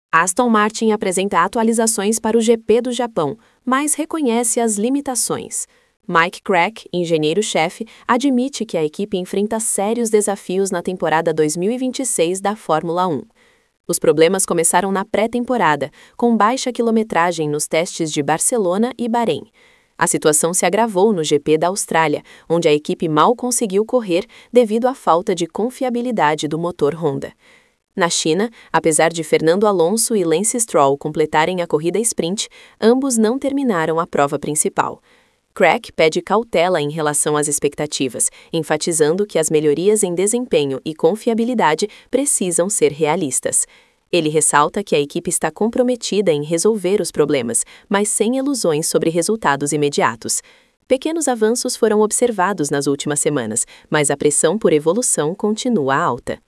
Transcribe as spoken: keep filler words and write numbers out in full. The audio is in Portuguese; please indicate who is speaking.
Speaker 1: Aston Martin apresenta atualizações para o G P do Japão, mas reconhece as limitações. Mike Crack, engenheiro-chefe, admite que a equipe enfrenta sérios desafios na temporada dois mil e vinte e seis da Fórmula um. Os problemas começaram na pré-temporada, com baixa quilometragem nos testes de Barcelona e Bahrein. A situação se agravou no G P da Austrália, onde a equipe mal conseguiu correr devido à falta de confiabilidade do motor Honda. Na China, apesar de Fernando Alonso e Lance Stroll completarem a corrida sprint, ambos não terminaram a prova principal. Crack pede cautela em relação às expectativas, enfatizando que as melhorias em desempenho e confiabilidade precisam ser realistas. Ele ressalta que a equipe está comprometida em resolver os problemas, mas sem ilusões sobre resultados imediatos. Pequenos avanços foram observados nas últimas semanas, mas a pressão por evolução continua alta.